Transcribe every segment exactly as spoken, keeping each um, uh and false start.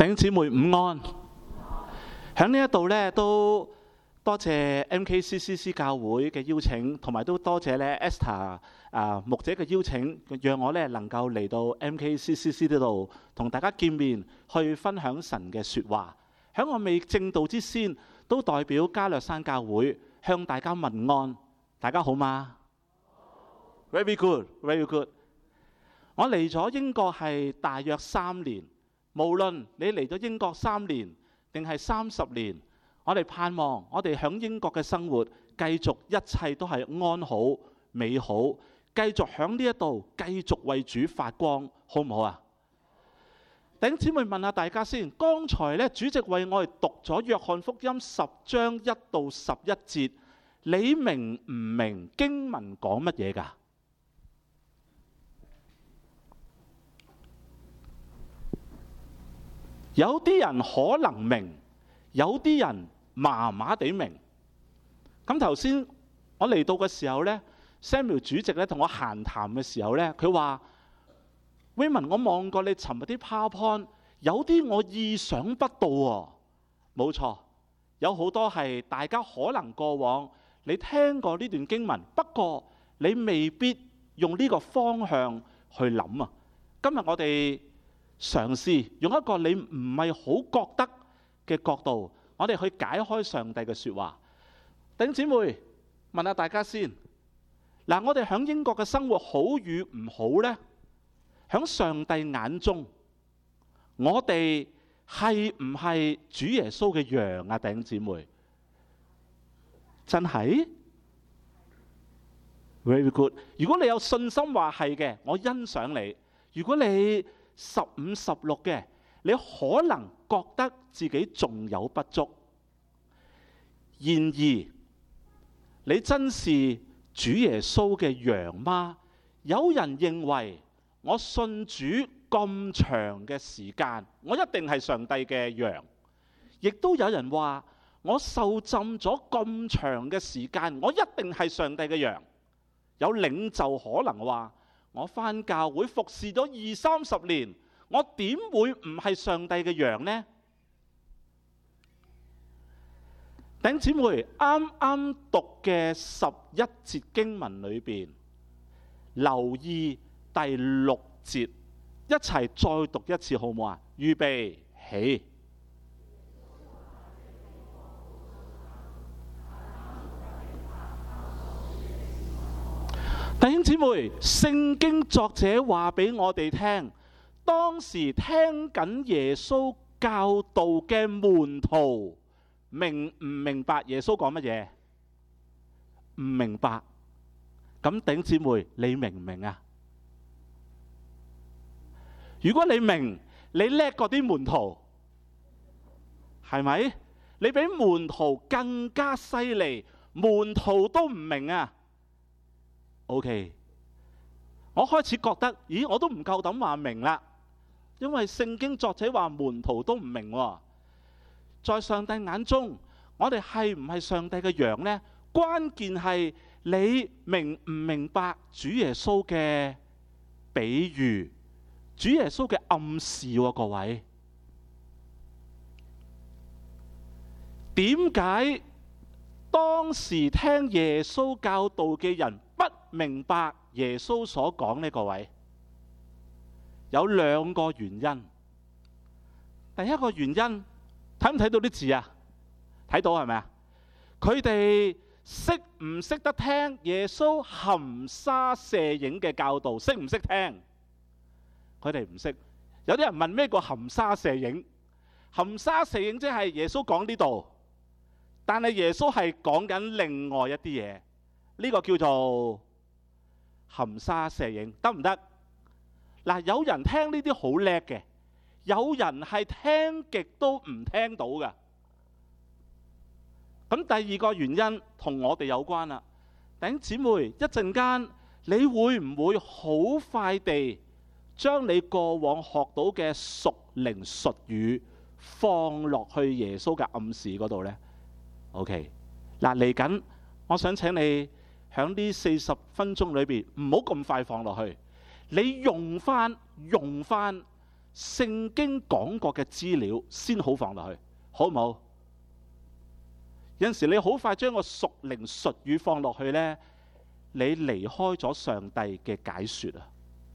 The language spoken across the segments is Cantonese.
弟兄姊妹午安。喺呢一度咧，都多謝 M K C C C 教會嘅邀請，同埋都多謝咧 Esther 啊牧者嘅邀請，讓我咧能夠嚟到 M K C C C 呢度同大家見面，去分享神嘅説話。喺我未正道之先，都代表加略山教會向大家問安。大家好嗎？ Very good, very good。我嚟咗英國係大約三年。無論你嚟咗英國三年定係三十年，我哋盼望我哋響英國嘅生活繼續一切都係安好美好，繼續響呢一度繼續為主發光，好唔好啊？弟兄姊妹問下大家先，剛才咧主席為我哋讀咗約翰福音十章一到十一節，你明唔明經文講乜嘢㗎？有啲人可能明，有啲人麻麻地明。咁頭先我嚟到嘅時候呢 Samuel 主席咧同我閒談嘅時候呢，佢話 Raymond， 我望過你尋日啲 PowerPoint， 有啲我意想不到喎。冇錯，有好多係大家可能過往你聽過呢段經文，不過你未必用呢個方向去諗啊。今日我哋嘗試用一個你唔係好覺得嘅角度，我哋去解開上帝嘅説話。弟兄姊妹，問下大家先。嗱，我哋喺英國嘅生活好與唔好呢？喺上帝眼中，我哋係唔係主耶穌嘅羊啊？弟兄姊妹，真係 very good。如果你有信心話係嘅，我欣賞你。如果你十五十六嘅，你可能覺得自己仲有不足。然而，你真是主耶穌嘅羊嗎？有人認為我信主咁長嘅時間，我一定係上帝嘅羊。亦都有人話我受浸咗咁長嘅時間，我一定係上帝嘅羊。有領袖可能話我返教會服侍咗二三十年，我點會唔係上帝嘅羊呢？弟兄姊妹，啱啱讀嘅十一節經文裏邊，留意第六節，一齊再讀一次好唔好啊？預備起。弟兄姊妹，聖經作者話俾我哋聽，當時聽緊耶穌教導嘅門徒明唔明白耶穌講乜嘢？唔明白。咁弟兄姊妹，你明唔明啊？如果你明，你叻過啲門徒，係咪？你比門徒更加犀利，門徒都唔明啊！OK， 我開始覺得，咦，我都唔夠膽話明啦，因為聖經作者話門徒都唔明喎。在上帝眼中，我哋係唔係上帝嘅羊呢？關鍵係你明唔明白主耶穌嘅比喻，主耶穌嘅暗示喎，各位。點解當時聽耶穌教導嘅人不明白耶穌所講呢？各位，有兩個原因。第一個原因，睇唔睇到啲字啊？睇到係咪啊？佢哋識唔識得聽耶穌含沙射影嘅教導？識唔識聽？佢哋唔識。有啲人問咩叫含沙射影？含沙射影即係耶穌講呢度，但係耶穌係講緊另外一啲嘢。呢個叫做含沙射影，得唔得？嗱，有人聽呢啲好叻嘅，有人係聽極都唔聽到嘅。咁第二個原因同我哋有關啦。弟兄姊妹，一陣間你會唔會好快地將你過往學到嘅屬靈術語放落去耶穌嘅暗示嗰度呢？ OK， 嗱，嚟緊我想請你喺呢四十分鐘裏邊唔好咁快放落去，你用翻用翻聖經講過嘅資料先好放落去，好唔好？有陣時你好快將個屬靈術語放落去呢，你離開咗上帝嘅解說啊！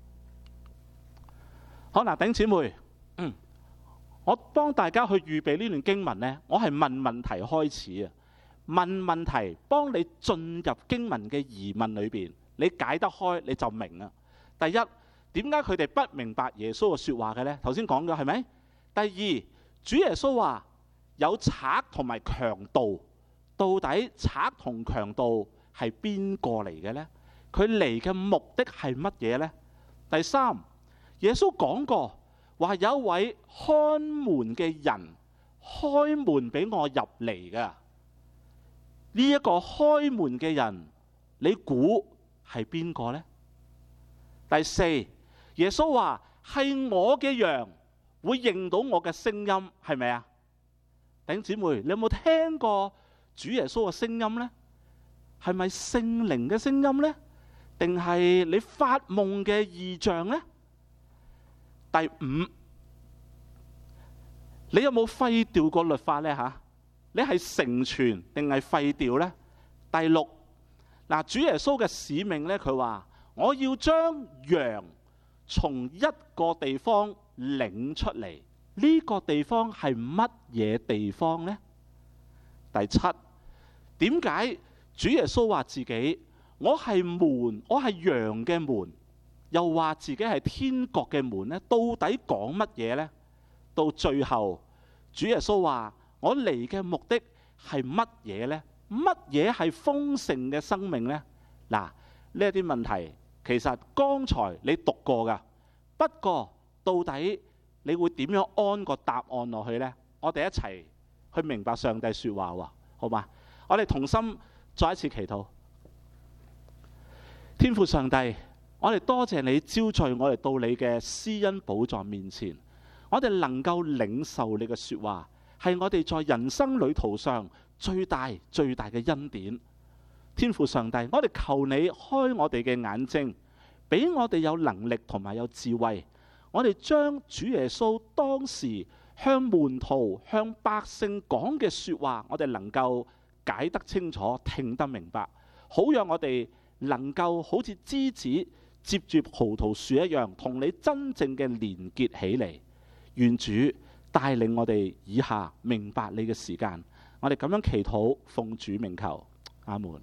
好嗱，弟兄姊妹，嗯，我幫大家去預備呢段經文呢，我係問問題開始啊，問問題幫你進入經文嘅疑問裏邊，你解得開你就明啦。第一，點解佢哋不明白耶穌嘅說話嘅呢？頭先講咗係咪？第二，主耶穌話有賊同埋強盜，到底賊同強盜係邊個嚟嘅呢？佢嚟嘅目的係乜嘢呢？第三，耶穌講過話有一位看門嘅人開門俾我入嚟嘅，呢一個開門嘅人，你估係邊個呢？第四，耶穌話係我嘅羊會認到我嘅聲音，係咪啊？弟兄姊妹，你有冇聽過主耶穌嘅聲音呢？係咪聖靈嘅聲音呢？定係你發夢嘅異象呢？第五，你有冇廢掉個律法呢？吓，你係成全定係廢掉呢？第六，嗱，主耶穌嘅使命呢，佢話我要將羊從一個地方領出嚟，呢個地方係乜嘢地方呢？第七，點解主耶穌話自己我係門，我係羊嘅門，又話自己係天國嘅門呢？到底講乜嘢呢？到最後，主耶穌話我嚟嘅目的係乜嘢呢？乜嘢係豐盛嘅生命呢？嗱，呢一啲問題其實剛才你讀過噶，不過到底你會點樣安個答案落去呢？我哋一齊去明白上帝說話喎，好嘛？我哋同心再一次祈禱。天父上帝，我哋多謝你招聚我哋到你嘅施恩寶座面前，我哋能夠領受你嘅說話，係我哋在人生旅途上最大最大嘅恩典。天父上帝，我哋求你開我哋嘅眼睛，俾我哋有能力同埋有智慧，我哋將主耶穌當時向門徒向百姓講嘅說話，我哋能夠解得清楚，聽得明白，好讓我哋能夠好似枝子接住葡萄樹一樣，同你真正嘅連結起嚟。願主帶領我哋以下明白你嘅時間，我哋咁樣祈禱，奉主名求，阿門。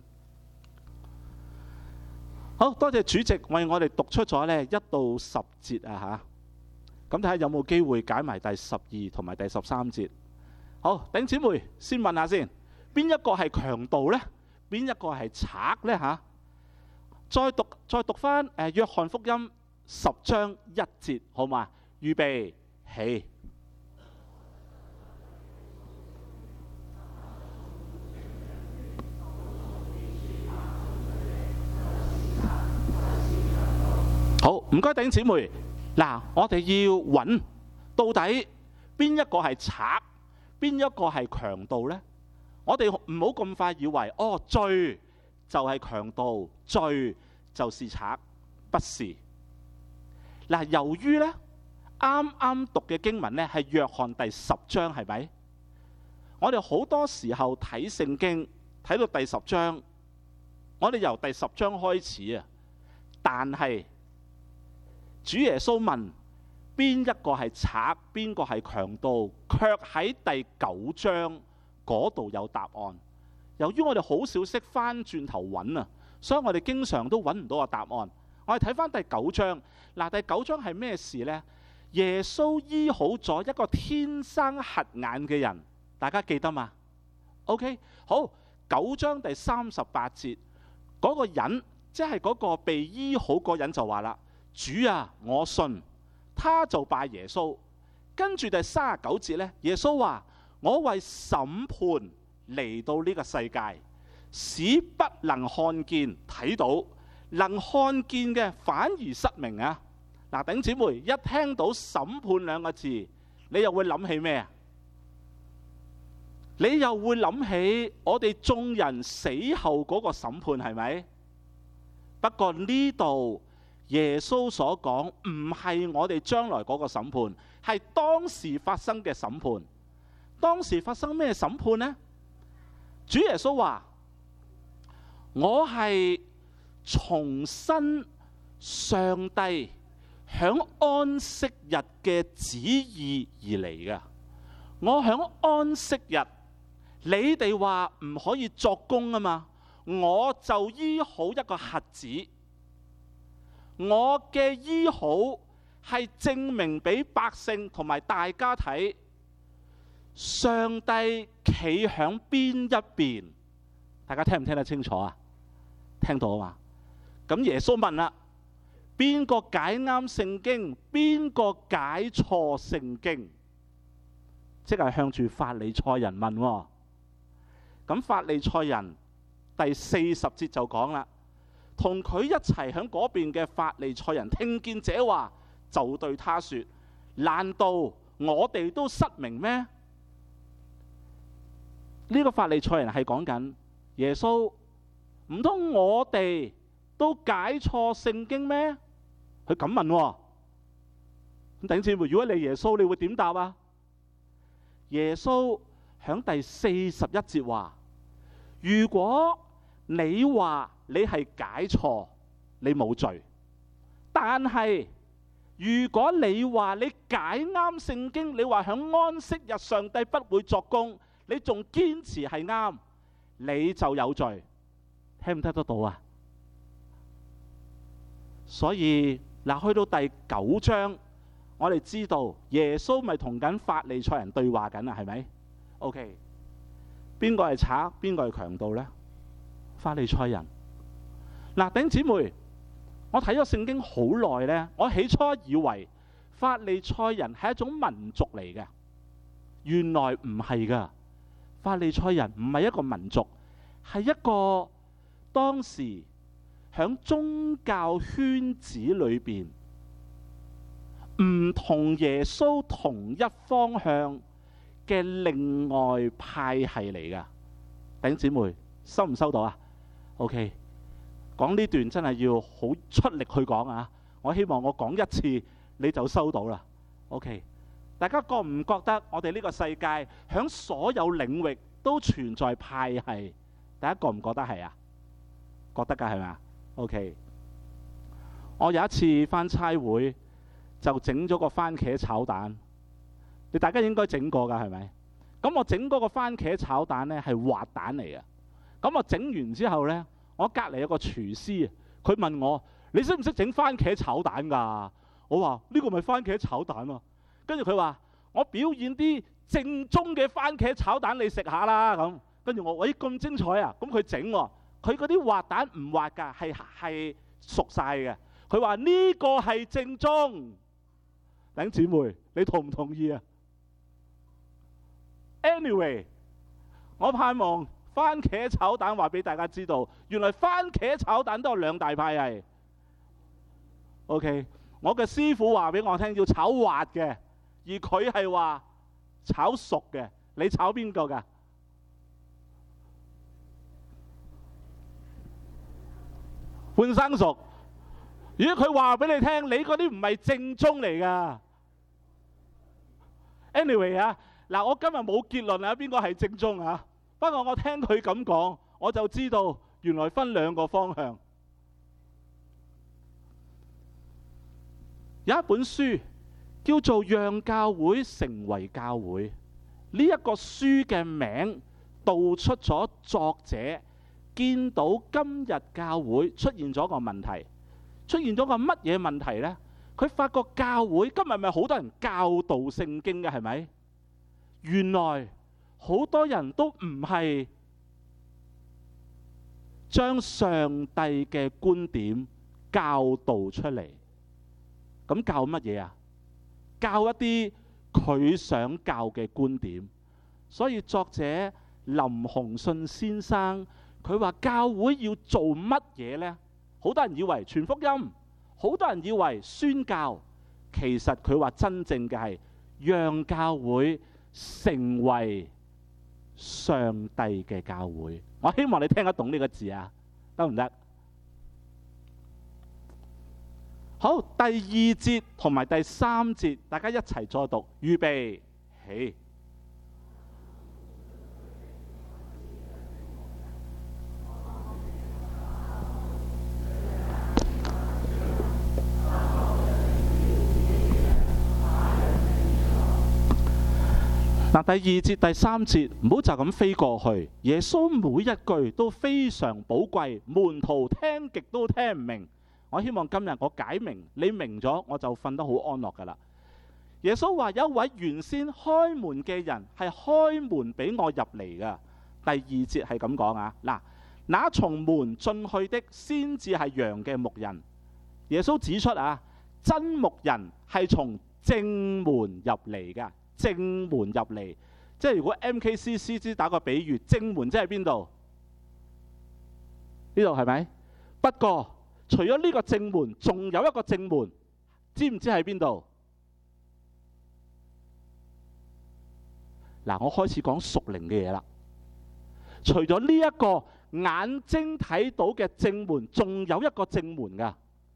好多謝主席為我哋讀出咗呢一到十節啊吓，咁睇下有冇機會解埋第十二同埋第十三節。好，弟兄姊妹先問下先，邊一個係強盜呢？邊一個係賊呢？吓？再讀再讀翻誒約翰福音十章一節，好嘛？預備起。好，唔該弟兄姊妹。嗱，我哋要揾到底邊一個係賊，邊一個係強盜呢？我哋唔好咁快以為哦，罪就係強盜，罪就是賊，不是。嗱，由於呢啱啱讀嘅經文呢係約翰第十章，係咪？我哋好多時候睇聖經睇到第十章，我哋由第十章開始啊，但係主耶穌問邊一個係賊，邊個係強盜，卻喺第九章嗰度有答案。由於我哋好少識翻轉頭揾啊，所以我哋經常都揾唔到個答案。我哋睇翻第九章，嗱，第九章係咩事呢？耶穌醫好咗一個天生瞎眼嘅人，大家記得嘛 ？OK， 好，九章第三十八節，嗰個人即係嗰個被醫好嗰人就話啦：主啊，我信。他就拜耶穌。跟住第三十九節呢，耶穌話：我為審判嚟到呢個世界，使不能看見睇到，能看見嘅反而失明啊！嗱，弟兄姊妹，一聽到審判兩個字，你又會諗起咩啊？你又會諗起我哋眾人死後嗰個審判，係咪？不過呢度耶穌所講唔係我哋將來嗰個審判，係當時發生嘅審判。當時發生咩審判呢？主耶穌話：我係重申上帝響安息日嘅旨意而嚟嘅。我響安息日，你哋話唔可以作工啊嘛，我就醫好一個瞎子。我嘅醫好係證明俾百姓同埋大家睇，上帝企響邊一邊。大家聽唔聽得清楚啊？聽到啊嘛？咁耶穌問啦：邊個解啱聖經？邊個解錯聖經？即係向住法利賽人問喎。咁法利賽人第四十節就講啦。同佢一齊喺嗰邊嘅法利賽人聽見這話，就對他說：難道我哋都失明咩？呢、這個法利賽人係講緊耶穌，唔通我哋都解錯聖經咩？佢咁問喎。咁弟兄姊妹，如果你耶穌，你會點答啊？耶穌喺第四十一節話：如果你話你係解錯，你冇罪。但係如果你話你解啱聖經，你話響安息日上帝不會作工，你仲堅持係啱，你就有罪。聽唔聽得到啊？所以嗱，去到第九章，我哋知道耶穌咪同緊法利賽人對話緊啊？係咪 ？OK， 邊個係賊？邊個係強盜呢？法利賽人。嗱，弟兄姊妹，我睇咗聖經好耐呢，我起初以為法利賽人係一種民族嚟嘅，原來唔係噶。法利賽人唔係一個民族，係一個當時響宗教圈子裏邊唔同耶穌同一方向嘅另外派系嚟噶。弟兄姊妹，收唔收到啊 ？OK。講呢段真係要好出力去講啊！我希望我講一次你就收到啦。OK， 大家覺唔覺得我哋呢個世界響所有領域都存在派系？大家覺唔覺得係啊？覺得㗎係咪啊 ？OK， 我有一次返差會就整咗個番茄炒蛋，你大家應該整過㗎係咪？咁我整嗰個番茄炒蛋呢係滑蛋嚟嘅。咁我整完之後呢，我隔離有個廚師，佢問我：你識唔識整番茄炒蛋㗎？我話：呢個咪番茄炒蛋啊！跟住佢話：我表演啲正宗嘅番茄炒蛋你食下啦咁。跟住我：喂，咁精彩啊！咁佢整喎，佢嗰啲滑蛋唔滑㗎，係係熟晒嘅。佢話呢個係正宗。弟兄姊妹，你同唔同意啊 ？Anyway， 我盼望番茄炒蛋話俾大家知道，原來番茄炒蛋都有兩大派系。OK， 我嘅師傅話俾我聽要炒滑嘅，而佢係話炒熟嘅。你炒邊個㗎？半生熟。如果佢話俾你聽，你嗰啲唔係正宗嚟㗎。Anyway 啊，嗱，我今日冇結論啊，邊個係正宗啊？不過我聽佢咁講，我就知道原來分兩個方向。有一本書叫做《讓教會成為教會》，呢一個書嘅名道出咗作者見到今日教會出現咗個問題，出現咗個乜嘢問題呢？佢發覺教會今日咪好多人教導聖經嘅，係咪？原來好多人都唔係將上帝嘅觀點教導出嚟。咁教乜嘢啊？教一啲佢想教嘅觀點。所以作者林鴻信先生佢話教會要做乜嘢呢？好多人以為傳福音，好多人以為宣教，其實佢話真正嘅係讓教會成為上帝嘅教會。我希望你聽得懂呢個字啊，得唔得？ 好，第二節同埋第三節，大家一齊再讀，預備起。嗱，第二節、第三節唔好就咁飛過去。耶穌每一句都非常寶貴，門徒聽極都聽唔明。我希望今日我解明，你明咗我就瞓得好安樂噶啦。耶穌話有一位原先開門嘅人係開門俾我入嚟噶。第二節係咁講啊，嗱，那從門進去的先至係羊嘅牧人。耶穌指出啊，真牧人係從正門入嚟噶。正門入嚟，即係如果 M K C C C 打個比喻，正門即係邊度？呢度係咪？不過除咗呢個正門，仲有一個正門，知唔知喺邊度？嗱，我開始講屬靈嘅嘢啦。除咗呢一個眼睛睇到嘅正門，仲有一個正門㗎。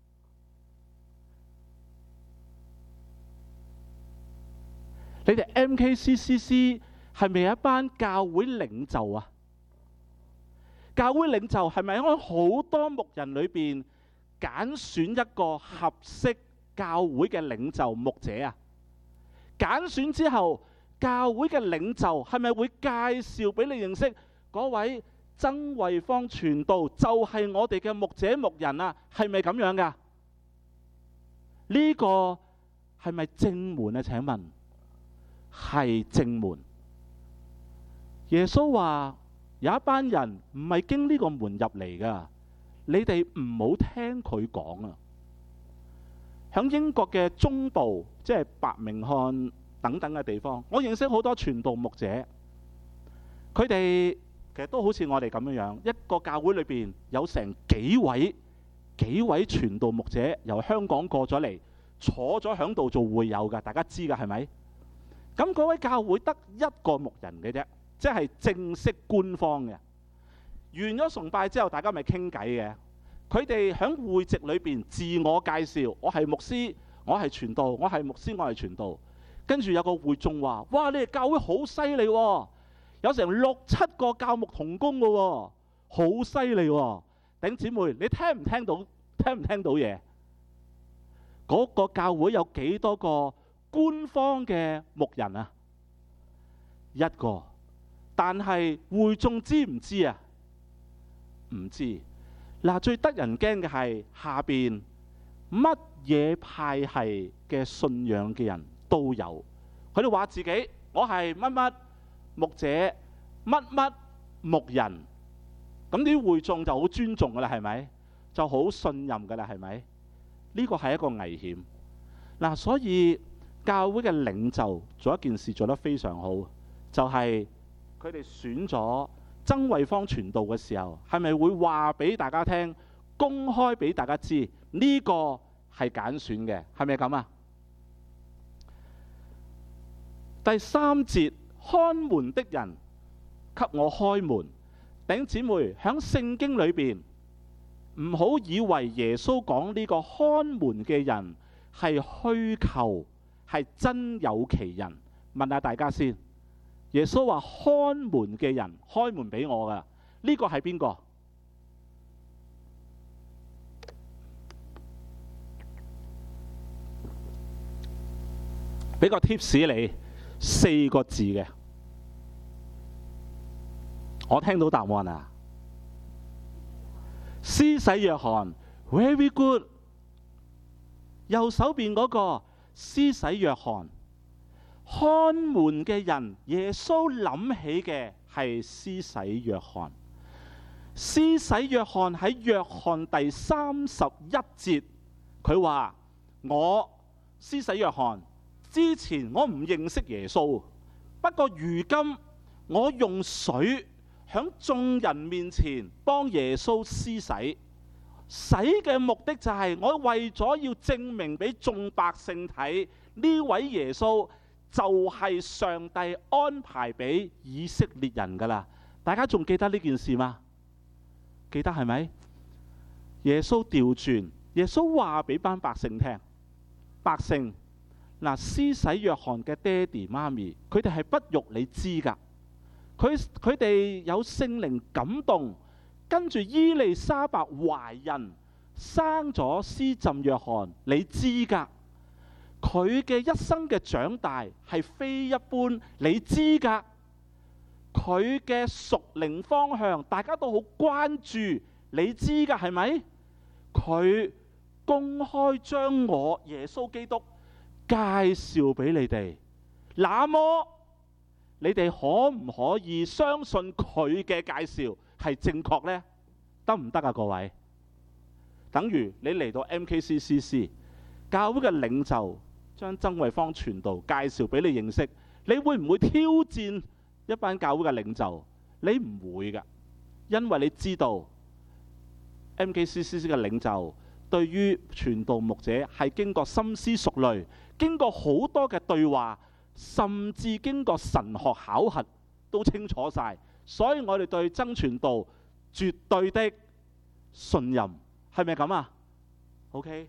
你哋 M K C C C 係咪一班教會領袖啊？教會領袖係咪喺好多牧人裏邊揀選一個合適教會嘅領袖牧者啊？揀選之後，教會嘅領袖係咪會介紹俾你認識嗰位曾惠芳傳道就係我哋嘅牧者牧人啊？係咪咁樣㗎？呢個係咪正門啊？請問？係正門。耶穌話有一班人唔係經呢個門入嚟噶，你哋唔好聽佢講啊。響英國嘅中部，即係伯明翰等等嘅地方，我認識好多傳道牧者，佢哋其實都好似我哋咁樣樣，一個教會裏邊有成幾位幾位傳道牧者由香港過咗嚟，坐咗響度做會友噶，大家知噶係咪？咁嗰位教會得一個牧人嘅啫，即係正式官方嘅。完咗崇拜之後，大家咪傾偈嘅。佢哋喺會籍裏邊自我介紹，我係牧師，我係傳道，我係牧師，我係傳道。跟住有個會眾話：哇！你哋教會好犀利喎，有成六七個教牧同工嘅喎，好犀利喎！頂姊妹，你聽唔聽到？聽唔聽到嘢？嗰個教會有幾多個官方嘅牧人啊？一個，但係會眾知唔知啊？唔知。嗱，最得人驚嘅係下邊乜嘢派系嘅信仰嘅人都有，佢哋話自己我係乜乜牧者、乜乜牧人，咁啲會眾就好尊重噶啦，係咪？就好信任噶啦，係咪？呢個係一個危險。嗱，所以教會嘅領袖做一件事做得非常好，就係佢哋選咗曾惠芳傳道嘅時候，係咪會話俾大家聽，公開俾大家知呢個係揀選嘅，係咪咁啊？第三節，看門的人給我開門。弟兄姊妹，喺聖經裏邊唔好以為耶穌講呢個看門嘅人係虛構，係真有其人。問下大家先，耶穌話看門嘅人開門俾我噶，呢個係邊個？俾個 tips 你，四個字嘅，我聽到答案啊！施洗約翰 ，very good。右手邊嗰個施洗約翰，看門嘅人，耶穌諗起嘅係施洗約翰。施洗約翰喺約翰第三十一節，佢話：我施洗約翰之前我唔認識耶穌，不過如今我用水喺眾人面前幫耶穌施洗。洗嘅目的就係我為咗要證明俾眾百姓睇，呢位耶穌就係上帝安排俾以色列人噶啦。大家仲記得呢件事嗎？記得係咪？耶穌調轉耶穌話俾班百姓聽，百姓嗱，施洗約翰嘅爹哋媽咪，佢哋係不欲你知噶。佢佢哋有聖靈感動，跟住伊麗莎白懷孕，生咗施浸約翰，你知噶。佢嘅一生嘅長大係非一般，你知噶。佢嘅屬靈方向大家都好關注，你知噶係咪？佢公開將我耶穌基督介紹俾你哋，那麼你哋可唔可以相信佢嘅介紹係正確呢？得唔得啊？各位，等於你嚟到 M K C C C 教會嘅領袖將曾惠芳傳道介紹俾你認識，你會唔會挑戰一班教會嘅領袖？你唔會㗎，因為你知道 M K C C C 嘅領袖對於傳道牧者係經過深思熟慮，經過好多嘅對話，甚至經過神學考核都清楚晒，所以我哋對曾傳道絕對的信任，係咪咁啊 ？OK，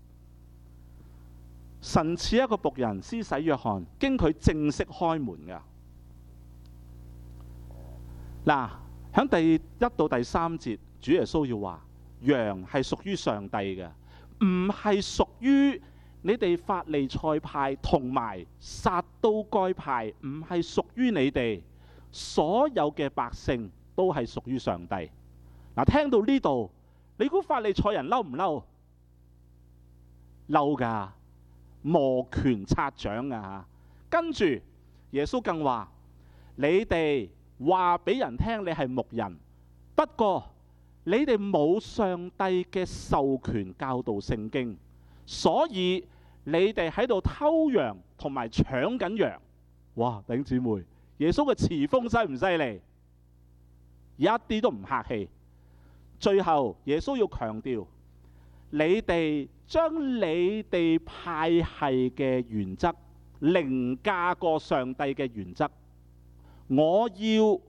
神賜一個僕人施洗約翰，經佢正式開門噶。嗱，喺第一到第三節，主耶穌要話羊係屬於上帝嘅，唔係屬於你哋法利賽派同埋撒都該派，唔係屬於你哋。所有嘅百姓都係屬於上帝。嗱，聽到呢度，你估法利賽人嬲唔嬲？嬲噶，摩拳擦掌啊！跟住耶穌更話：你哋話俾人聽你係牧人，不過你哋冇上帝嘅授權教導聖經，所以你哋喺度偷羊同埋搶緊羊。哇！弟兄姊妹，耶穌嘅詞風犀唔犀利？一啲都唔客氣。最後耶穌要強調，你哋將你哋派系嘅原則凌駕過上帝嘅原則。我要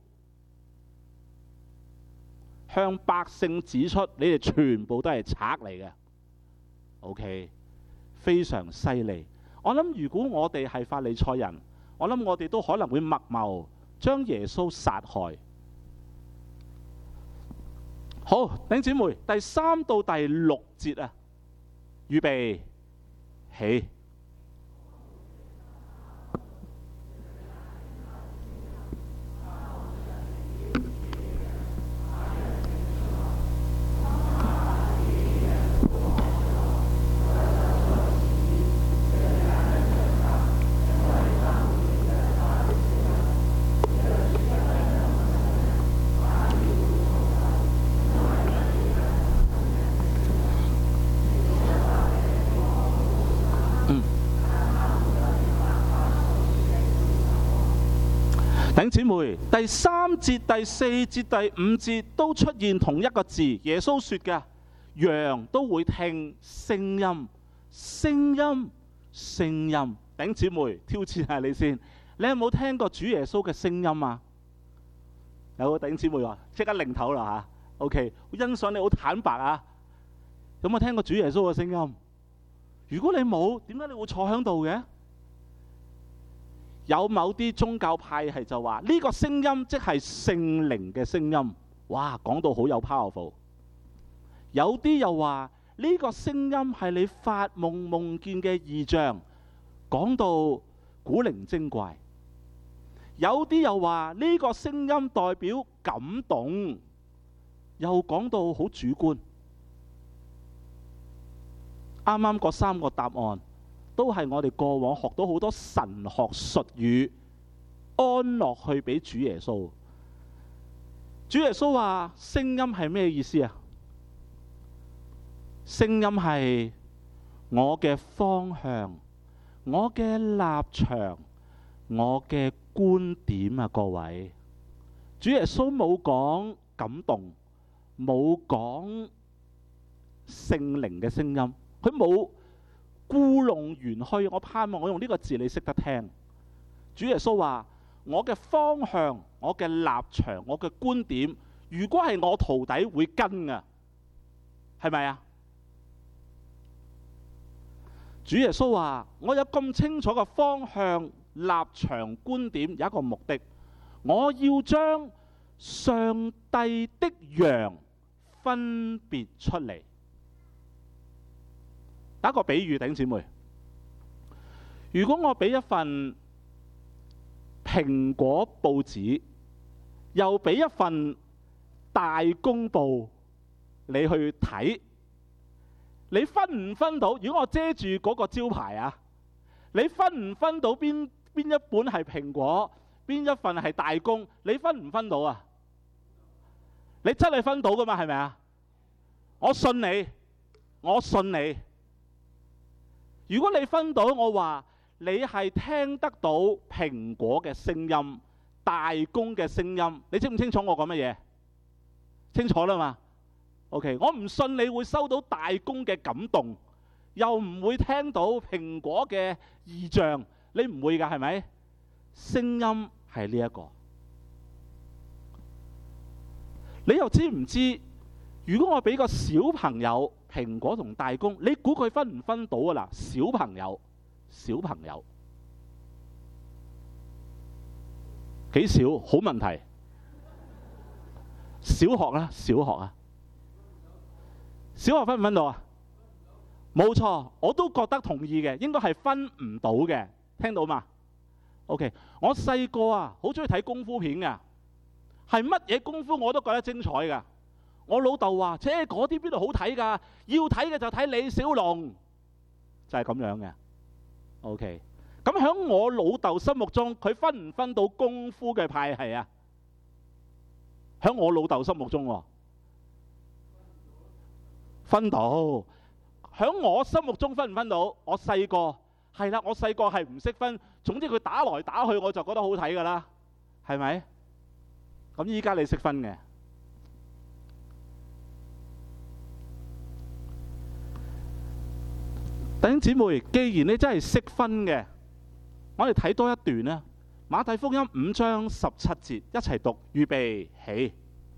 向百姓指出，你哋全部都係賊嚟嘅。OK， 非常犀利。我諗如果我哋係法利賽人，我諗我哋都可能會密謀將耶穌殺害。好，弟兄姊妹，第三到第六節啊，預備起。弟兄姊妹，第三節、第四節、第五節都出現同一個字，耶穌說嘅，羊都會聽聲音，聲音，聲音。弟兄姊妹，挑戰下你先，你有冇聽過主耶穌嘅聲音啊？有個弟兄姊妹話即刻擰頭啦吓 ，OK， 我欣賞你好坦白啊。有冇聽過主耶穌嘅聲音？如果你冇，點解你會坐喺度嘅？有某啲宗教派系就話呢個聲音即係聖靈嘅聲音，哇，講到好有 powerful。有啲又話呢個聲音係你發夢夢見嘅異象，講到古靈精怪。有啲又話呢個聲音代表感動，又講到好主觀。啱啱嗰三個答案都係我哋過往學到好多神學術語安落去俾主耶穌。主耶穌話聲音係咩意思啊？聲音係我嘅方向、我嘅立場、我嘅觀點啊！各位，主耶穌冇講感動，冇講聖靈嘅聲音，佢冇故弄玄虛。我盼望我用呢個字你識得聽。主耶穌話我嘅方向、我嘅立場、我嘅觀點，如果係我徒弟會跟啊，係咪啊？ 主耶穌話：我有咁清楚嘅方向、立場、觀點，有一個目的，我要將上帝的羊分別出嚟。打個比喻，弟兄姊妹，如果我俾一份蘋果報紙，又俾一份大公報你去睇，你分唔分到？如果我遮住嗰個招牌啊，你分唔分到邊邊一本係蘋果，邊一份係大公？你分唔分到啊？你真係分到噶嘛？係咪啊？我信你，我信你。如果你分到，我話你係聽得到蘋果嘅聲音、大公嘅聲音。你清唔清楚我講乜嘢？清楚啦嘛？OK， 我唔信你會收到大公嘅感動，又唔會聽到蘋果嘅異象，你唔會㗎，係咪？聲音係呢一個，你又知唔知？如果我俾個小朋友蘋果同大公，你估佢分唔分到啊？嗱，小朋友，小朋友幾少？好問題。小學啦，小學啊。小學分唔分到啊？冇錯，我都覺得同意嘅，應該係分唔到嘅，聽到嘛 ？OK， 我細個啊，好中意睇功夫片㗎，係乜嘢功夫我都覺得精彩㗎。我老豆話：切，嗰啲邊度好睇㗎？要睇嘅就睇李小龍，就係咁樣嘅。OK， 咁喺我老豆心目中，佢分唔分到功夫嘅派系啊？喺我老豆心目中喎。分到，喺我心目中分唔分到？我細個係啦，我細個係唔識分。總之佢打來打去，我就覺得好睇㗎啦，係咪？咁依家你識分嘅。弟兄姊妹，既然你真係識分嘅，我哋睇多一段啦。馬太福音五章十七節，一齊讀，預備起。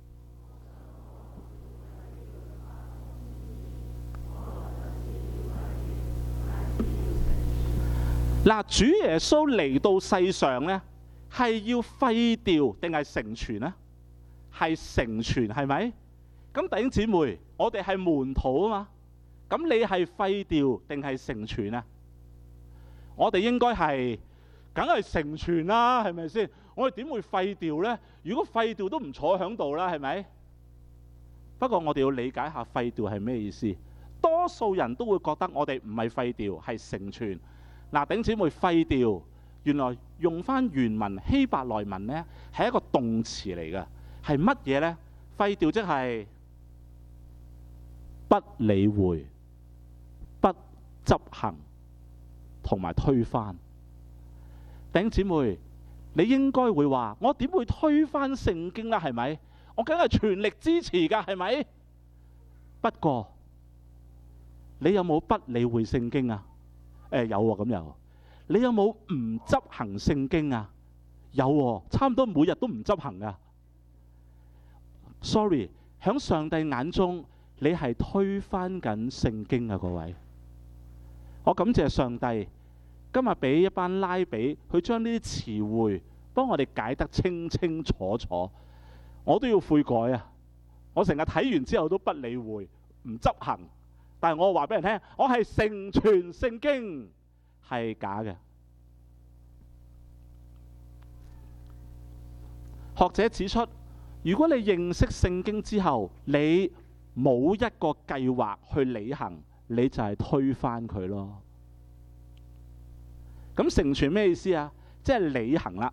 嗱，主耶穌嚟到世上呢，係要廢掉定係成全呢？係成全，係咪？咁弟兄姊妹，我哋係門徒啊嘛，咁你係廢掉定係成全啊？我哋應該係，梗係成全啦，係咪先？我哋點會廢掉呢？如果廢掉都唔坐喺度啦，係咪？不過我哋要理解下廢掉係咩意思。多數人都會覺得我哋唔係廢掉，係成全。嗱，弟兄姊妹，廢掉原來用翻原文希伯來文呢，係一個動詞嚟嘅，係乜嘢呢？廢掉即係不理會、不執行同埋推翻。弟兄姊妹，你應該會話：我點會推翻聖經啦？係咪？我梗係全力支持㗎，係咪？不過你有冇不理會聖經啊？誒、欸、有喎、啊，咁有。你有冇唔執行聖經啊？有喎、啊，差唔多每日都唔執行㗎。Sorry， 喺上帝眼中，你係推翻緊聖經啊！各位，我感謝上帝，今日俾一班拉比去將呢啲詞彙幫我哋解得清清楚楚。我都要悔改啊！我成日睇完之後都不理會，唔執行。但係我話俾人聽，我係成全聖經，係假嘅。學者指出，如果你認識聖經之後，你冇一個計劃去履行，你就係推翻佢咯。咁成全咩意思啊？即係履行啦。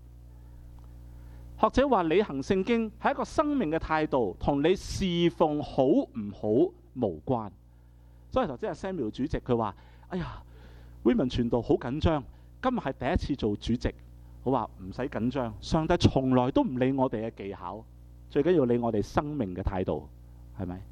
學者話，履行聖經係一個生命嘅態度，同你侍奉好唔好無關。所以頭先阿 Samuel 主席佢話：哎呀 Raymond 傳道好緊張，今日係第一次做主席。我話唔使緊張，上帝從來都唔理我哋嘅技巧，最緊要理我哋生命嘅態度，係咪？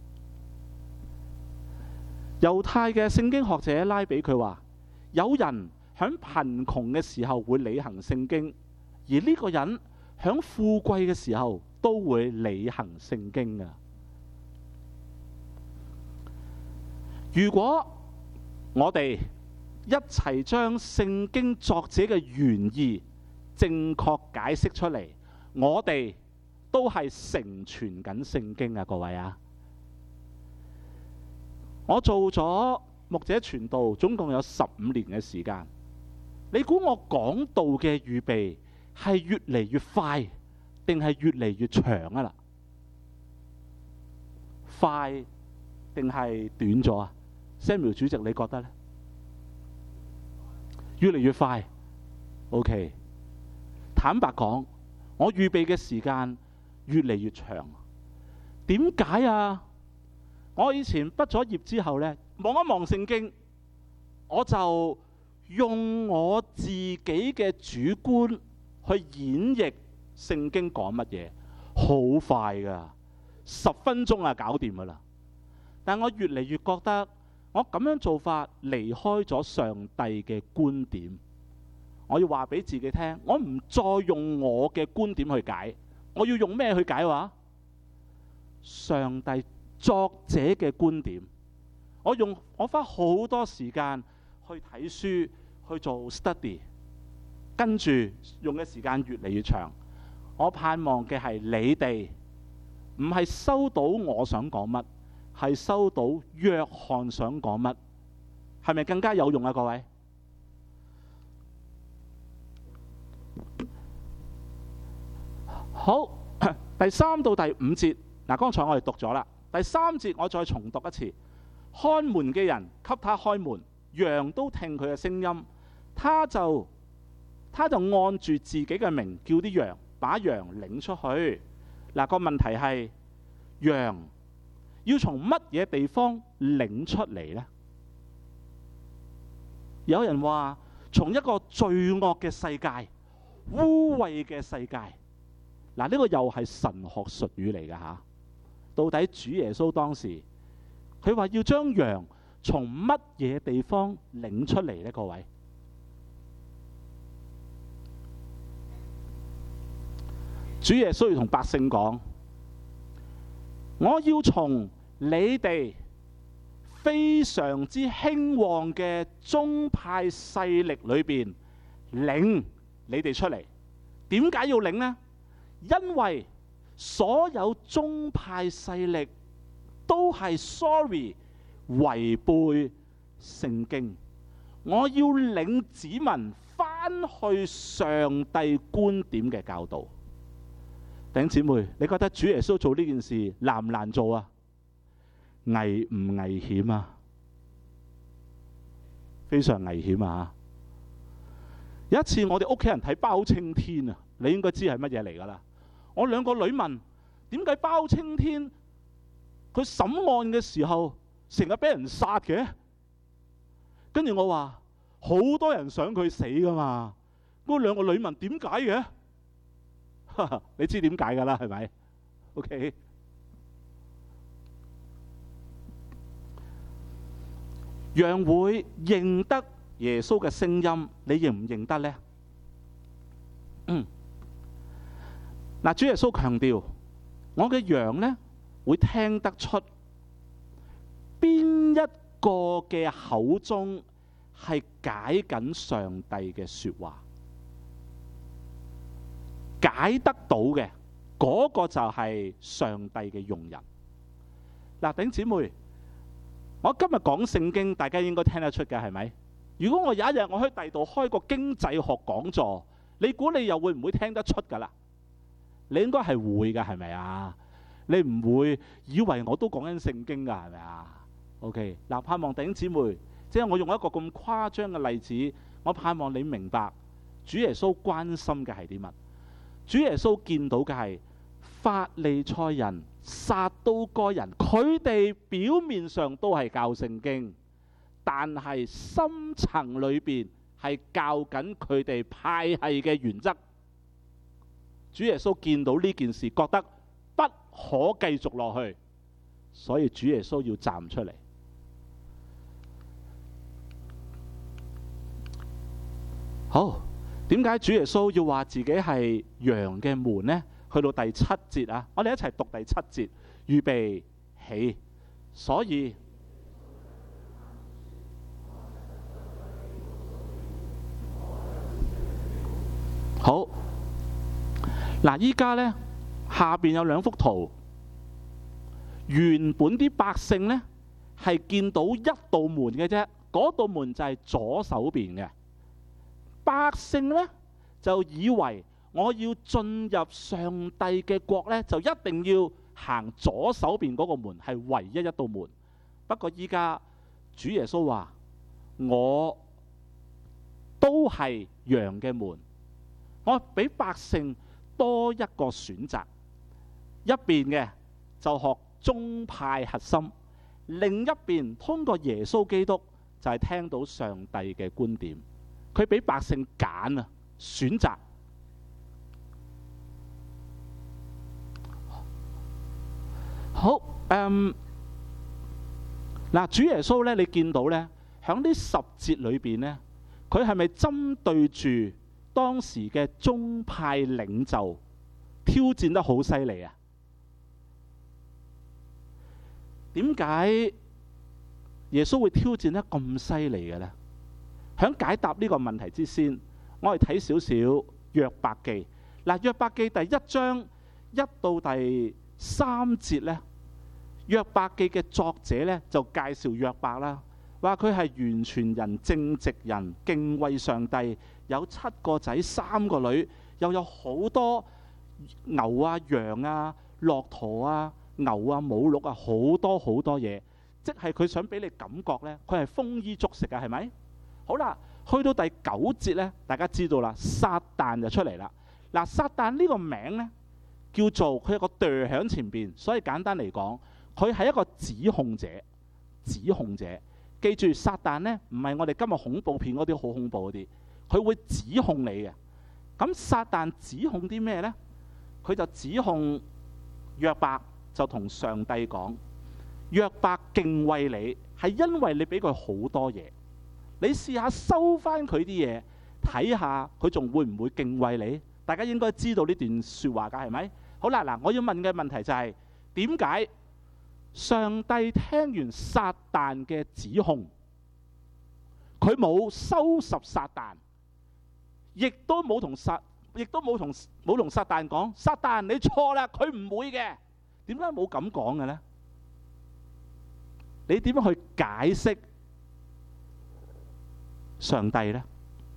猶太嘅聖經學者拉比佢話：有人喺貧窮嘅時候會履行聖經，而呢個人喺富貴嘅時候都會履行聖經㗎。如果我哋一齊將聖經作者嘅原意正確解釋出嚟，我哋都係承傳緊聖經啊！各位啊，我做咗牧者傳道總共有十五年嘅時間，你估我講道嘅預備係越嚟越快定係越嚟越長啊？啦，快定係短咗啊？Samuel 主席，你覺得呢？越嚟越快。OK， 坦白講，我預備嘅時間越嚟越長。點解啊？我以前畢咗業之後呢，望一望聖經，我就用我自己嘅主觀去演繹聖經講乜嘢，好快噶，十分鐘啊搞掂噶啦。但我越嚟越覺得，我咁樣做法離開咗上帝嘅觀點。我要話俾自己聽，我唔再用我嘅觀點去解，我要用咩去解話？上帝作者嘅觀點。我用我花好多時間去睇書，去做 study， 跟住用嘅時間越嚟越長。我盼望嘅係你哋唔係收到我想講乜，係收到約翰想講乜，係咪更加有用啊？各位，好，第三到第五節，嗱，剛才我哋讀咗啦。第三節我再重讀一次。看門嘅人給他開門，羊都聽佢嘅聲音，他就他就按住自己嘅名叫啲羊，把羊領出去。嗱，個問題係，羊要從乜嘢地方領出嚟呢？有人話從一個罪惡嘅世界、污穢嘅世界。嗱，呢個又係神學術語嚟㗎吓。到底主耶穌當時佢話要將羊從乜嘢地方領出嚟呢？各位，主耶穌要同百姓講：我要從你哋非常之興旺嘅宗派勢力裏邊領你哋出嚟。點解要領呢？因為所有宗派勢力都係 sorry 違背聖經。我要領子民翻去上帝觀點嘅教導。弟兄姊妹，你覺得主耶穌做呢件事難唔難做啊？危唔危險啊？非常危險啊！有一次我哋屋企人睇包青天啊，你應該知係乜嘢嚟噶啦。我兩個女問：點解包青天佢審案嘅時候成日俾人殺嘅？跟住我話：好多人想佢死噶嘛。嗰兩個女問：點解嘅？你知點解噶啦，係咪 ？OK。羊會認得耶穌嘅聲音，你認唔認得呢？嗯。嗱，主耶穌強調，我嘅羊呢會聽得出邊一個嘅口中係解緊上帝嘅說話，解得到嘅嗰個就係上帝嘅用人。嗱，弟兄姊妹，我今日講聖經，大家應該聽得出嘅係咪？如果我有一日我喺第度開個經濟學講座，你估你又會唔會聽得出噶啦？你應該係會㗎，係咪啊？你唔會以為我都講緊聖經㗎，係咪啊 ？OK， 嗱，盼望弟兄姊妹，即係我用一個咁誇張嘅例子，我盼望你明白主耶穌關心嘅係啲乜？主耶穌見到嘅係法利賽人、撒都該人，佢哋表面上都係教聖經，但係深層裏邊係教緊佢哋派系嘅原則。主耶穌見到呢件事，覺得不可繼續落去，所以主耶穌要站出嚟。好，點解主耶穌要話自己係羊嘅門呢？去到第七節啊，我哋一齊讀第七節，預備起。所以好，嗱，依家呢，下邊有兩幅圖，原本啲百姓呢係見到一道門嘅啫，嗰道門就係左手邊嘅。百姓呢就以為我要進入上帝嘅國呢，就一定要行左手邊嗰個門，係唯一一道門。不過依家主耶穌話：我都係羊嘅門，我俾百姓多一個選擇。一邊嘅就學宗派核心，另一邊通過耶穌基督就係聽到上帝嘅觀點。佢俾百姓揀啊，選擇。好，嗯，嗱，主耶穌咧，你見到咧，喺呢十節裏邊咧，佢係咪針對住當時嘅宗派領袖挑戰得好犀利啊？點解耶穌會挑戰得咁犀利嘅咧？喺解答呢個問題之先，我哋睇少少約伯記。嗱，約伯記第一章一到第三節咧，約伯記嘅作者咧就介紹約伯啦，話佢係完全人、正直人、敬畏上帝，有七個仔三個女，又有好多牛啊、羊啊、駱駝啊、牛啊、母鹿啊，好多好多嘢，即係佢想俾你感覺咧，佢係豐衣足食嘅，係咪？好啦，去到第九節咧，大家知道啦，撒旦就出嚟啦。嗱，撒旦呢個名咧叫做佢有個對喺前邊，所以簡單嚟講，佢係一個指控者。指控者，記住撒旦咧唔係我哋今日恐怖片嗰啲好恐怖嗰啲，佢會指控你嘅。咁撒旦指控啲咩咧？佢就指控約伯，就同上帝講：約伯敬畏你，係因為你俾佢好多嘢。你試下收翻佢啲嘢，睇下佢仲會唔會敬畏你？大家應該知道呢段説話㗎，係咪？好啦，嗱，我要問嘅問題就係點解上帝聽完撒旦嘅指控，佢冇收拾撒旦，亦都冇同撒，亦都冇同冇同撒旦講：撒旦你錯啦，佢唔會嘅。點解冇咁講嘅呢？你點樣去解釋上帝呢？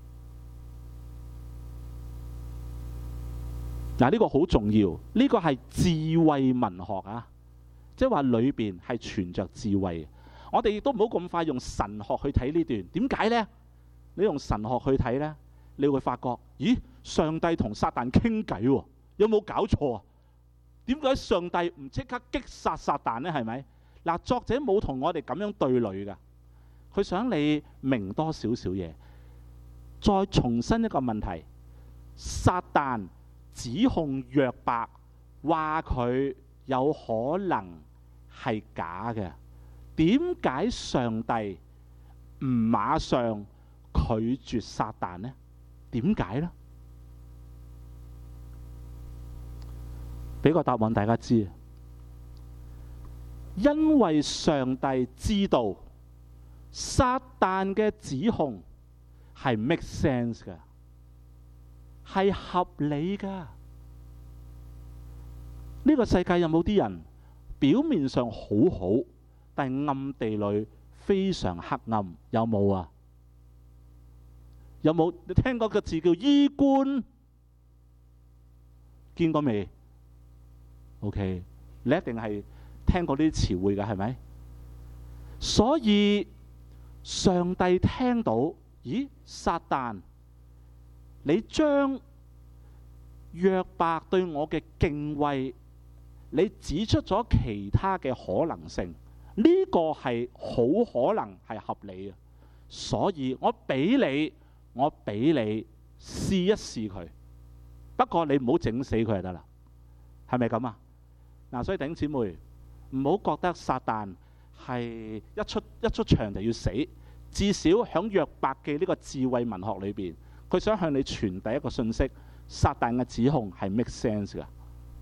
嗱，呢個好重要，呢個係智慧文學啊，即係話裏邊係存着智慧。我哋亦都唔好咁快用神學去睇呢段。點解呢？你用神學去睇呢，你會發覺，咦，上帝同撒旦傾偈喎，有冇搞錯啊？點解上帝唔即刻擊殺撒旦呢？係咪？嗱，作者冇同我哋咁樣對壘㗎。佢想你明多少少嘢，再重申一個問題：撒旦指控約伯，話佢有可能係假嘅。點解上帝唔馬上拒絕撒旦呢？點解呢？俾個答案大家知，因為上帝知道撒旦嘅指控係 make sense 嘅，係合理㗎。呢個世界有冇啲人表面上好好，但係暗地裏非常黑暗？有冇啊？有冇？你聽過個字叫衣冠？見過未？OK， 你一定係聽過呢啲詞彙㗎，係咪？所以上帝聽到，咦，撒旦，你將約伯對我嘅敬畏，你指出咗其他嘅可能性，呢個係好可能係合理嘅，所以我俾你，我俾你試一試佢，不過你唔好整死佢就得啦，係咪咁啊？嗱，所以弟兄姊妹唔好覺得撒旦係一出一出場就要死，至少喺約伯記呢個智慧文學裏邊，佢想向你傳遞一個信息：撒旦嘅指控係 make sense 㗎。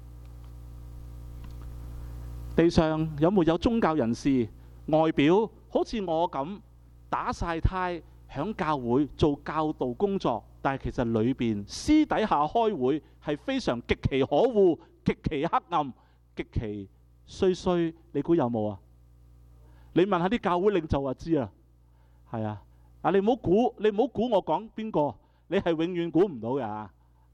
地上有冇有宗教人士外表好似我咁打晒呔、 響教會做教導工作，但係其實裏邊私底下開會係非常極其可惡、極其黑暗、極其衰衰。你估有冇啊？你問下啲教會領袖就知啦。係啊，啊你唔好估，你唔好估我講邊個，你係永遠估唔到嘅。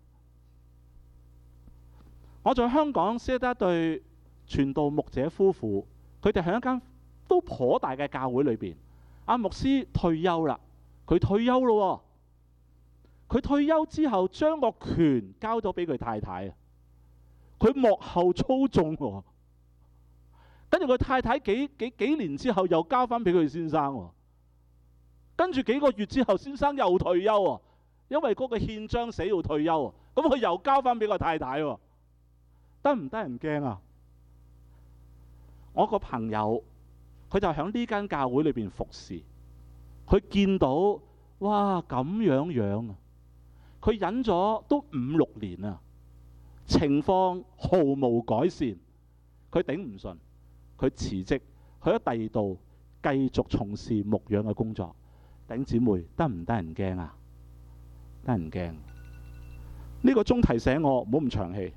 我在香港識得一對傳道牧者夫婦，佢哋喺一間都頗大嘅教會裏邊。阿牧師退休啦，佢退休咯。佢退休之後將個權交咗俾佢太太啊，佢幕後操縱喎。跟住佢太太幾幾幾年之後又交翻俾佢先生喎。跟住幾個月之後，先生又退休喎，因為嗰個憲章死要退休，咁佢又交翻俾個太太喎。得唔得人驚啊？我個朋友佢就喺呢間教會裏邊服侍，佢見到哇咁樣樣啊，佢忍咗都五六年啊，情況毫無改善，佢頂唔順，佢辭職去咗第二度繼續從事牧養嘅工作。弟兄姊妹，得唔得人驚啊？得人驚。呢個鐘提醒我唔好咁長氣。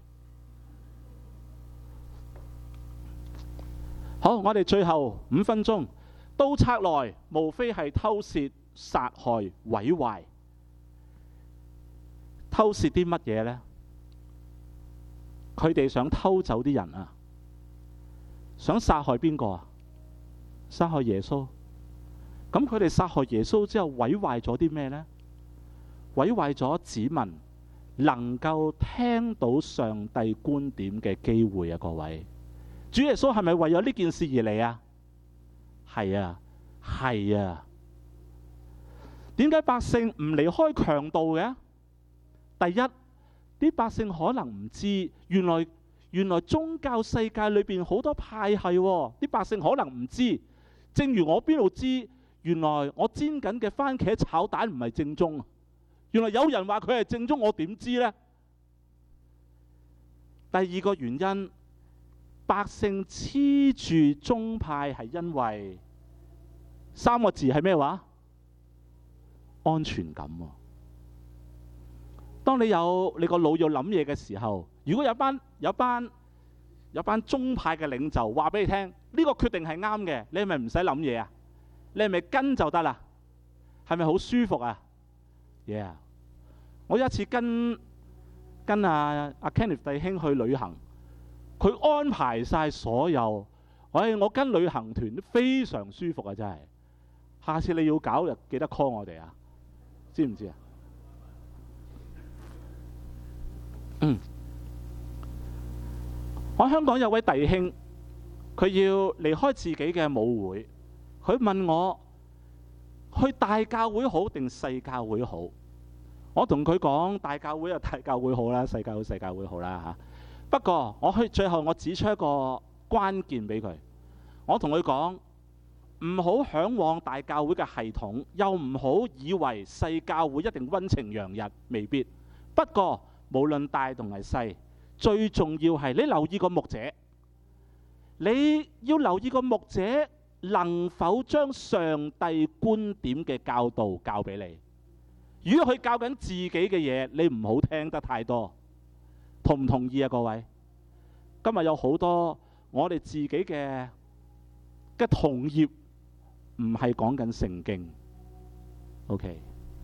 好，我哋最後五分鐘。盜賊來，無非係偷竊、殺害、毀壞。偷竊啲乜嘢呢？佢哋想偷走啲人啊，想殺害邊個啊？殺害耶穌。咁佢哋殺害耶穌之後，毀壞咗啲咩呢？毀壞咗子民能夠聽到上帝觀點嘅機會啊！各位，主耶穌係咪為咗呢件事而嚟啊？係啊，係啊。點解百姓唔離開強盜嘅？第一，啲百姓可能唔知，原來原來宗教世界裏邊好多派系喎，啲百姓可能唔知。正如我邊度知，原來我煎緊嘅番茄炒蛋唔係正宗。原來有人話佢係正宗，我點知呢？第二個原因，百姓黐住宗派係因為三個字係咩話？安全感啊。當你有你個腦要諗嘢嘅時候，如果有班有班有班宗派嘅領袖話俾你聽，呢個決定係啱嘅，你係咪唔使諗嘢啊？你係咪跟就得啦？係咪好舒服啊？ Yeah， 我有一次跟跟阿阿 Kenneth 弟兄去旅行，佢安排晒所有，哎，我跟旅行團都非常舒服啊！真係，下次你要搞就記得 call 我哋啊，知唔知啊？嗯，我香港有位弟兄，佢要離開自己嘅母會，佢問我去大教會好定細教會好？我同佢講，大教會就大教會好啦，細教會細教會好啦嚇。不過我去最後我指出一個關鍵俾佢，我同佢講，唔好嚮往大教會嘅系統，又唔好以為細教會一定溫情洋溢，未必。不過無論大同係細，最重要係你留意個牧者，你要留意個牧者能否將上帝觀點嘅教導教俾你。如果佢教緊自己嘅嘢，你唔好聽得太多。同唔同意啊？各位，今日有好多我哋自己嘅嘅同業唔係講緊聖經。OK，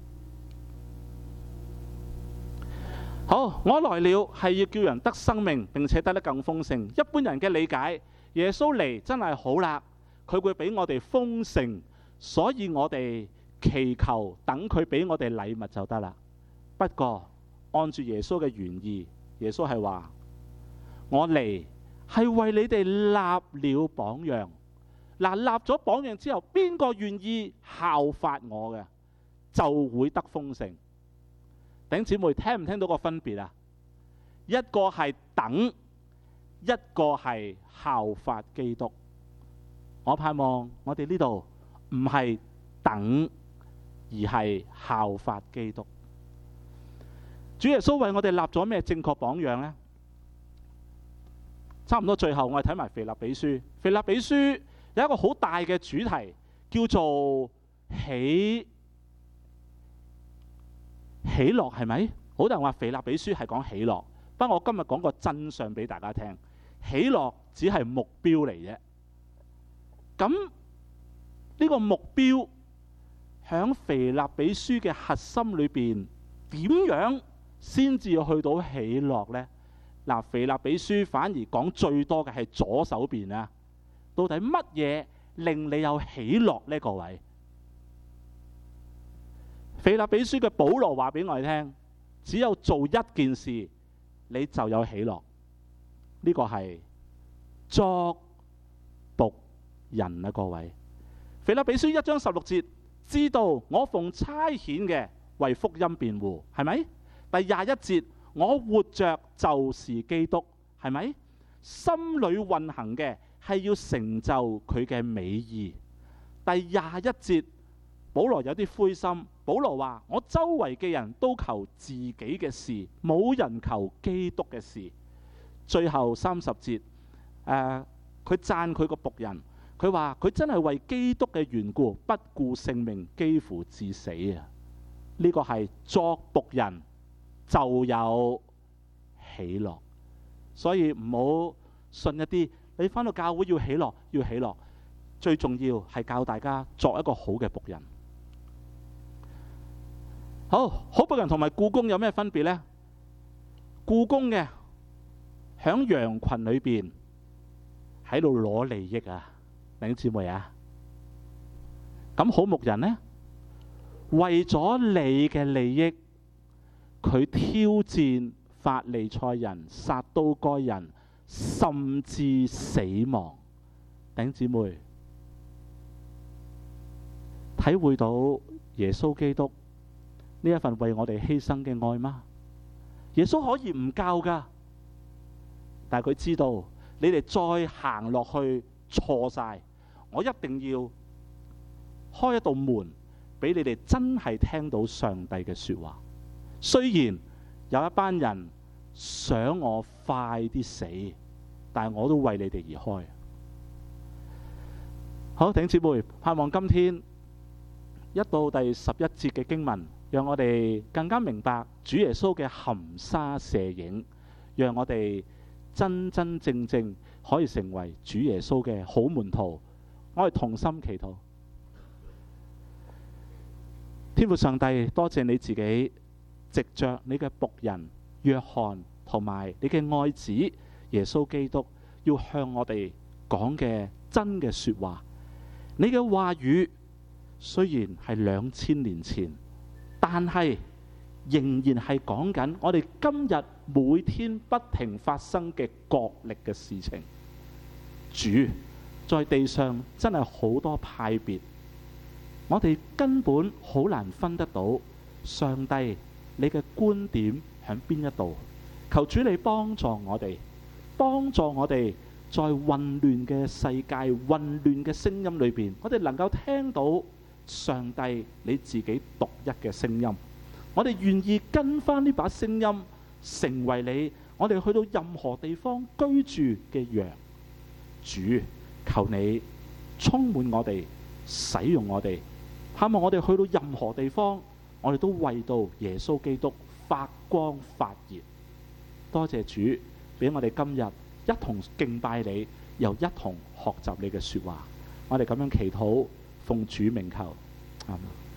好，我來了係要叫人得生命，並且得得更豐盛。一般人嘅理解，耶穌嚟真係好啦，佢會俾我哋豐盛，所以我哋祈求等佢俾我哋禮物就得啦。不過按住耶穌嘅原意，耶穌係話我嚟係為你哋立了榜樣。嗱，立咗榜樣之後，邊個願意效法我嘅，就會得豐盛。弟兄姊妹，聽唔聽到個分別啊？一個係等，一個係效法基督。我盼望我哋呢度唔係等，而係效法基督。主耶穌為我哋立咗咩正確榜樣呢？差唔多最後我哋睇埋腓立比書。腓立比書有一個好大嘅主題，叫做喜喜樂係咪？好多人話腓立比書係講喜樂，不過我今日講個真相俾大家聽，喜樂只係目標嚟啫。咁呢個目標響腓立比書嘅核心裏邊，點樣先至去到喜樂呢？嗱，腓立比書反而講最多嘅係左手邊啊，到底乜嘢令你有喜樂呢？各位，腓立比書嘅保羅話俾我哋聽，只有做一件事你就有喜樂，呢個係作僕人啊！各位，腓立比書一章十六節，知道我奉差遣嘅為福音辯護，係咪？第廿一節，我活着就是基督，係咪？心裏運行嘅係要成就佢嘅美意。第廿一節，保羅有啲灰心，保羅話：我周圍嘅人都求自己嘅事，冇人求基督嘅事。最後三十節，誒、呃，佢讚佢個僕人，佢話佢真係為基督嘅緣故，不顧性命，幾乎致死啊！呢、這個係作僕人就有喜樂，所以唔好信一啲你返到教會要喜樂，要喜樂。最重要係教大家作一個好嘅僕人。好，好僕人同埋僱工有咩分別呢？僱工嘅響羊群裏邊喺度攞利益啊，弟兄姊妹啊。咁好牧人呢？為咗你嘅利益，佢挑戰法利賽人、撒都該人，甚至死亡。弟兄姊妹，體會到耶穌基督呢一份為我哋犧牲嘅愛嗎？耶穌可以唔教噶，但係佢知道你哋再行落去錯晒，我一定要開一道門俾你哋真係聽到上帝嘅說話。雖然有一班人想我快啲死，但係我都為你哋而開。好，弟兄姊妹，盼望今天一到第十一節嘅經文，讓我哋更加明白主耶穌嘅含沙射影，讓我哋真真正正可以成為主耶穌嘅好門徒。我哋同心祈禱。天父上帝，多謝你自己藉着你嘅僕人約翰同埋你嘅愛子耶穌基督，要向我哋講嘅真嘅說話。你嘅話語雖然係兩千年前，但係仍然係講緊我哋今日每天不停發生嘅角力嘅事情。主，在地上真係好多派別，我哋根本好難分得到上帝你嘅觀點喺邊一度。求主你幫助我哋，幫助我哋在混亂嘅世界、混亂嘅聲音裏邊，我哋能夠聽到上帝你自己獨一嘅聲音。我哋願意跟翻呢把聲音，成為你我哋去到任何地方居住嘅羊。主，求你充滿我哋，使用我哋，盼望我哋去到任何地方，我哋都為到耶穌基督發光發熱。多謝主俾我哋今日一同敬拜你，又一同學習你嘅說話。我哋咁樣祈禱，奉主名求，阿們。